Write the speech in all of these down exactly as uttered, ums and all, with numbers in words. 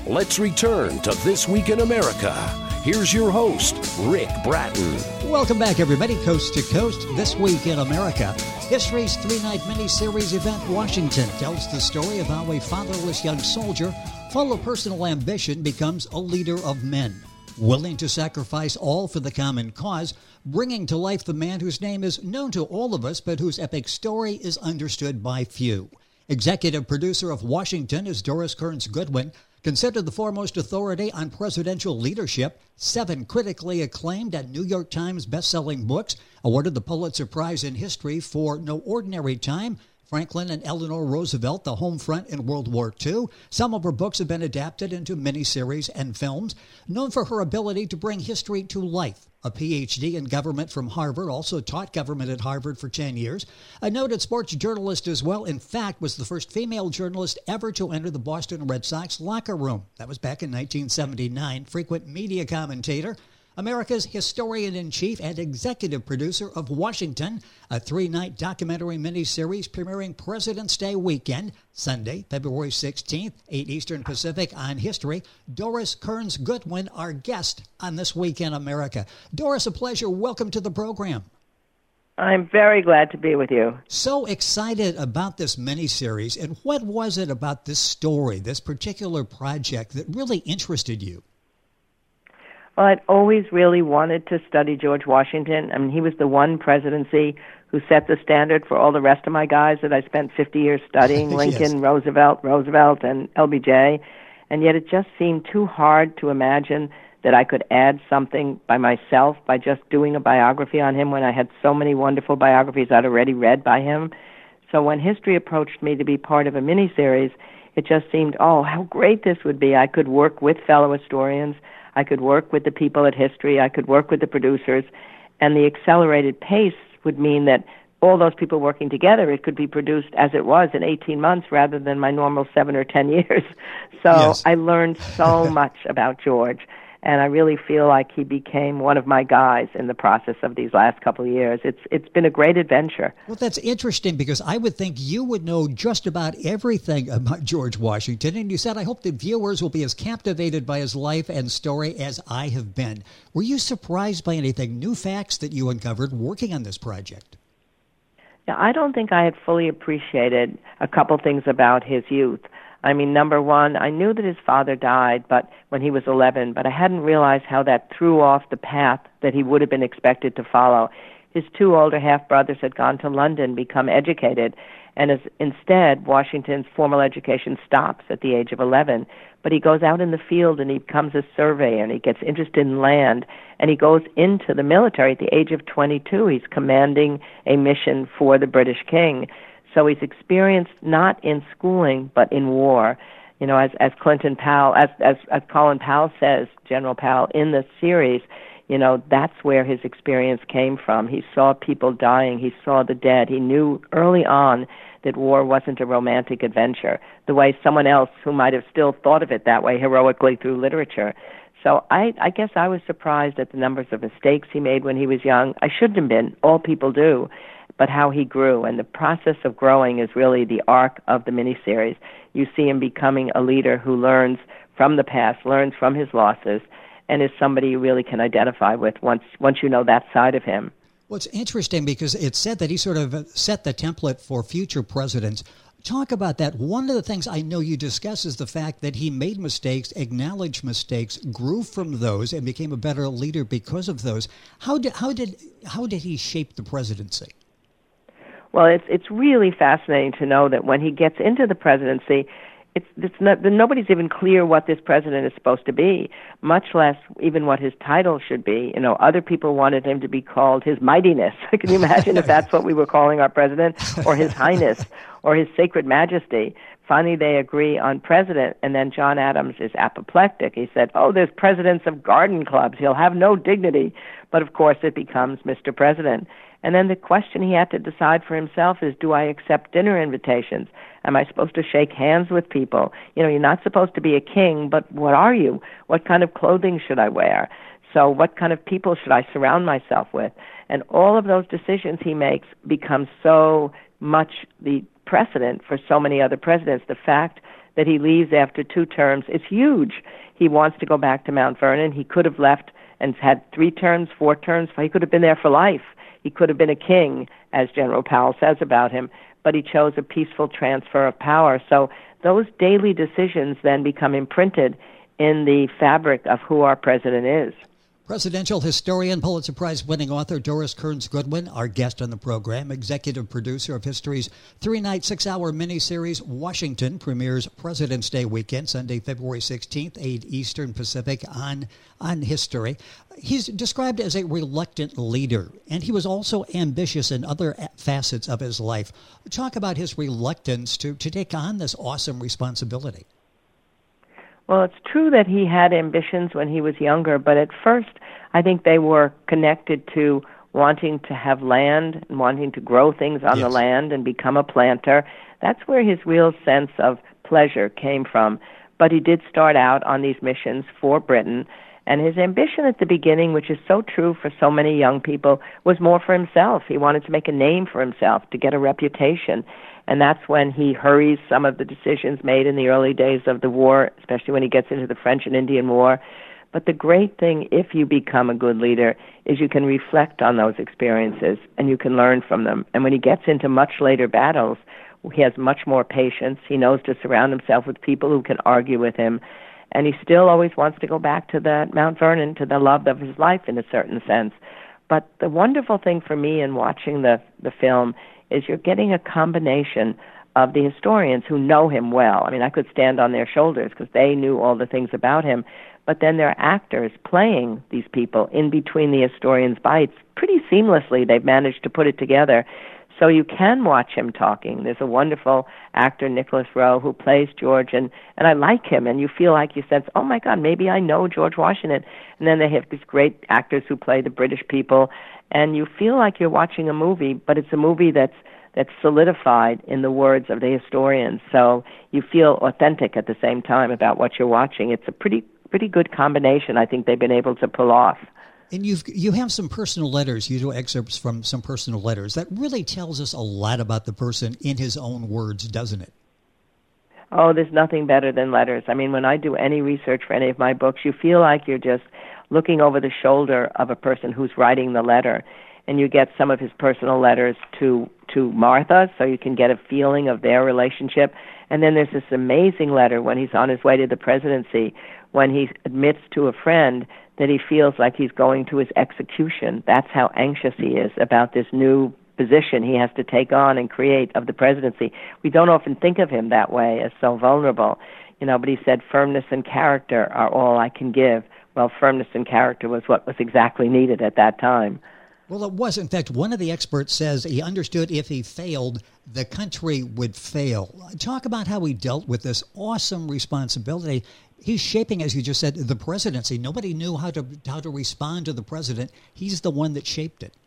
Let's return to This Week in America. Here's your host, Rick Bratton. Welcome back, everybody, coast to coast. This Week in America. History's three-night mini-series event, Washington, tells the story of how a fatherless young soldier, full of personal ambition, becomes a leader of men, willing to sacrifice all for the common cause, bringing to life the man whose name is known to all of us, but whose epic story is understood by few. Executive producer of Washington is Doris Kearns Goodwin, considered the foremost authority on presidential leadership, seven critically acclaimed and New York Times best-selling books, awarded the Pulitzer Prize in History for No Ordinary Time, Franklin and Eleanor Roosevelt, the home front in World War Two. Some of her books have been adapted into miniseries and films. Known for her ability to bring history to life. A P H D in government from Harvard, also taught government at Harvard for ten years. A noted sports journalist as well. In fact, was the first female journalist ever to enter the Boston Red Sox locker room. That was back in nineteen seventy-nine. Frequent media commentator. America's historian-in-chief and executive producer of Washington, a three-night documentary miniseries premiering President's Day weekend, Sunday, February sixteenth, eight Eastern Pacific on History. Doris Kearns Goodwin, our guest on This Week in America. Doris, a pleasure. Welcome to the program. I'm very glad to be with you. So excited about this miniseries, and what was it about this story, this particular project, that really interested you? Well, I'd always really wanted to study George Washington. I mean, he was the one presidency who set the standard for all the rest of my guys that I spent fifty years studying, Lincoln, yes. Roosevelt, Roosevelt, and L B J. And yet it just seemed too hard to imagine that I could add something by myself by just doing a biography on him when I had so many wonderful biographies I'd already read by him. So when history approached me to be part of a miniseries, it just seemed, oh, how great this would be. I could work with fellow historians. I could work with the people at History. I could work with the producers. And the accelerated pace would mean that all those people working together, it could be produced as it was in eighteen months rather than my normal seven or ten years. So yes. I learned so much about George. And I really feel like he became one of my guys in the process of these last couple of years. It's It's been a great adventure. Well, that's interesting because I would think you would know just about everything about George Washington. And you said, I hope that viewers will be as captivated by his life and story as I have been. Were you surprised by anything, new facts that you uncovered working on this project? Yeah, I don't think I had fully appreciated a couple things about his youth. I mean, number one, I knew that his father died but when he was eleven, but I hadn't realized how that threw off the path that he would have been expected to follow. His two older half-brothers had gone to London, become educated, and as, instead, Washington's formal education stops at the age of eleven. But he goes out in the field and he becomes a surveyor and he gets interested in land, and he goes into the military at the age of twenty-two. He's commanding a mission for the British king. So he's experienced not in schooling, but in war. You know, as as Clinton Powell, as as, as Colin Powell says, General Powell, in the series, you know, that's where his experience came from. He saw people dying. He saw the dead. He knew early on that war wasn't a romantic adventure, the way someone else who might have still thought of it that way heroically through literature. So I, I guess I was surprised at the numbers of mistakes he made when he was young. I shouldn't have been. All people do. But how he grew. And the process of growing is really the arc of the miniseries. You see him becoming a leader who learns from the past, learns from his losses, and is somebody you really can identify with once once you know that side of him. Well, it's interesting because it's said that he sort of set the template for future presidents. Talk about that. One of the things I know you discuss is the fact that he made mistakes, acknowledged mistakes, grew from those, and became a better leader because of those. How did how did how did he shape the presidency? Well, it's it's really fascinating to know that when he gets into the presidency, it's it's not nobody's even clear what this president is supposed to be, much less even what his title should be. You know, other people wanted him to be called His Mightiness. Can you imagine if that's what we were calling our president, or His Highness, or His Sacred Majesty? Finally, they agree on president, and then John Adams is apoplectic. He said, oh, there's presidents of garden clubs. He'll have no dignity. But, of course, it becomes Mister President. And then the question he had to decide for himself is, do I accept dinner invitations? Am I supposed to shake hands with people? You know, you're not supposed to be a king, but what are you? What kind of clothing should I wear? So what kind of people should I surround myself with? And all of those decisions he makes become so much the precedent for so many other presidents. The fact that he leaves after two terms is huge. He wants to go back to Mount Vernon. He could have left and had three terms, four terms. He could have been there for life. He could have been a king, as General Powell says about him, but he chose a peaceful transfer of power. So those daily decisions then become imprinted in the fabric of who our president is. Presidential historian, Pulitzer Prize-winning author Doris Kearns Goodwin, our guest on the program, executive producer of History's three-night, six-hour miniseries, Washington, premieres President's Day weekend, Sunday, February sixteenth, eight Eastern Pacific, on, on History. He's described as a reluctant leader, and he was also ambitious in other facets of his life. Talk about his reluctance to, to take on this awesome responsibility. Well, it's true that he had ambitions when he was younger, but at first I think they were connected to wanting to have land and wanting to grow things on yes. the land and become a planter. That's where his real sense of pleasure came from. But he did start out on these missions for Britain, and his ambition at the beginning, which is so true for so many young people, was more for himself. He wanted to make a name for himself, to get a reputation. And that's when he hurries some of the decisions made in the early days of the war, especially when he gets into the French and Indian War. But the great thing, if you become a good leader, is you can reflect on those experiences and you can learn from them. And when he gets into much later battles, he has much more patience. He knows to surround himself with people who can argue with him. And he still always wants to go back to the Mount Vernon, to the love of his life in a certain sense. But the wonderful thing for me in watching the, the film is you're getting a combination of the historians who know him well. I mean, I could stand on their shoulders because they knew all the things about him. But then there are actors playing these people in between the historians' bites. Pretty seamlessly, they've managed to put it together. So you can watch him talking. There's a wonderful actor, Nicholas Rowe, who plays George, and, and I like him, and you feel like you sense, oh, my God, maybe I know George Washington. And then they have these great actors who play the British people, and you feel like you're watching a movie, but it's a movie that's that's solidified in the words of the historians. So you feel authentic at the same time about what you're watching. It's a pretty pretty good combination I think they've been able to pull off. And you've you have some personal letters. You do excerpts from some personal letters. That really tells us a lot about the person in his own words, doesn't it? Oh, there's nothing better than letters. I mean, when I do any research for any of my books, you feel like you're just looking over the shoulder of a person who's writing the letter. And you get some of his personal letters to, to Martha, so you can get a feeling of their relationship. And then there's this amazing letter when he's on his way to the presidency, when he admits to a friend that he feels like he's going to his execution. That's how anxious he is about this new position he has to take on and create of the presidency. We don't often think of him that way, as so vulnerable. You know, but he said, firmness and character are all I can give. Well, firmness and character was what was exactly needed at that time. Well, it was. In fact, one of the experts says he understood if he failed, the country would fail. Talk about how he dealt with this awesome responsibility. He's shaping, as you just said, the presidency. Nobody knew how to how to respond to the president. He's the one that shaped it.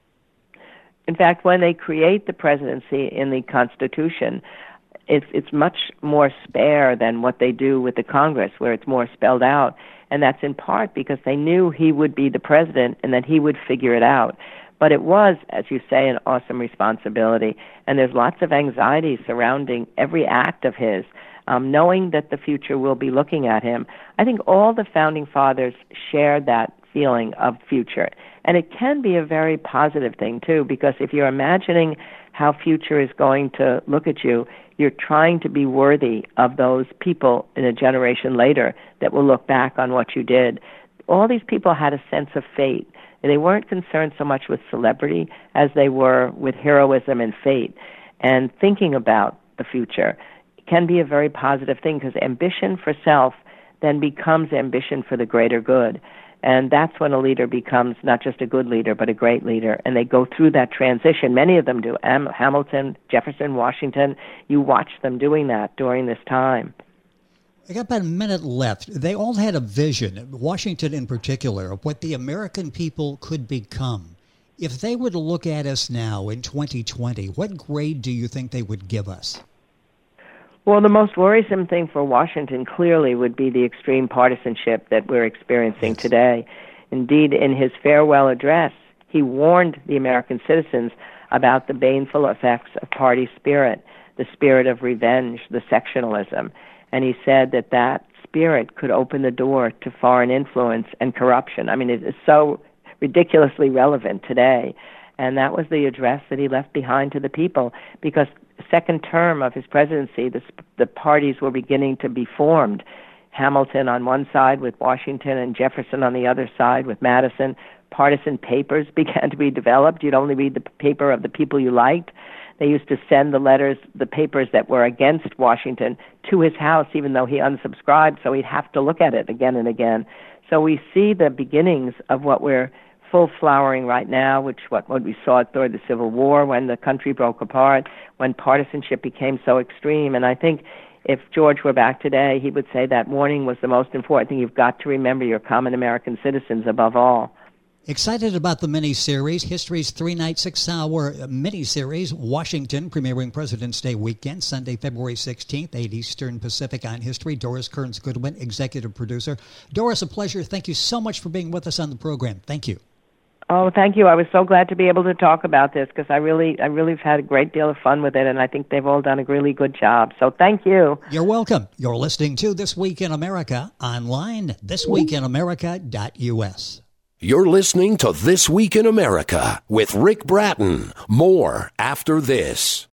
In fact, when they create the presidency in the Constitution, it's it's much more spare than what they do with the Congress, where it's more spelled out. And that's in part because they knew he would be the president and that he would figure it out. But it was, as you say, an awesome responsibility. And there's lots of anxiety surrounding every act of his, um, knowing that the future will be looking at him. I think all the Founding Fathers shared that feeling of future. And it can be a very positive thing, too, because if you're imagining how future is going to look at you, you're trying to be worthy of those people in a generation later that will look back on what you did. All these people had a sense of fate. And they weren't concerned so much with celebrity as they were with heroism and fate. And thinking about the future can be a very positive thing because ambition for self then becomes ambition for the greater good. And that's when a leader becomes not just a good leader, but a great leader. And they go through that transition. Many of them do. Am- Hamilton, Jefferson, Washington, you watch them doing that during this time. I got about a minute left. They all had a vision, Washington in particular, of what the American people could become. If they were to look at us now in twenty twenty, what grade do you think they would give us? Well, the most worrisome thing for Washington clearly would be the extreme partisanship that we're experiencing yes. today. Indeed, in his farewell address, he warned the American citizens about the baneful effects of party spirit, the spirit of revenge, the sectionalism. and he said that that spirit could open the door to foreign influence and corruption. I mean, it is so ridiculously relevant today. And that was the address that he left behind to the people, because second term of his presidency, the, the parties were beginning to be formed. Hamilton on one side with Washington and Jefferson on the other side with Madison. Partisan papers began to be developed. You'd only read the paper of the people you liked. They used to send the letters, the papers that were against Washington, to his house, even though he unsubscribed, so he'd have to look at it again and again. So we see the beginnings of what we're full flowering right now, which what, what we saw during the Civil War, when the country broke apart, when partisanship became so extreme. And I think if George were back today, he would say that warning was the most important thing. You've got to remember your common American citizens above all. Excited about the mini-series, History's three-night, six-hour mini-series, Washington, premiering President's Day weekend, Sunday, February sixteenth, eight Eastern Pacific on History. Doris Kearns-Goodwin, executive producer. Doris, a pleasure. Thank you so much for being with us on the program. Thank you. Oh, thank you. I was so glad to be able to talk about this, because I really, I really have had a great deal of fun with it, and I think they've all done a really good job. So thank you. You're welcome. You're listening to This Week in America online, this week in america dot u s. You're listening to This Week in America with Rick Bratton. More after this.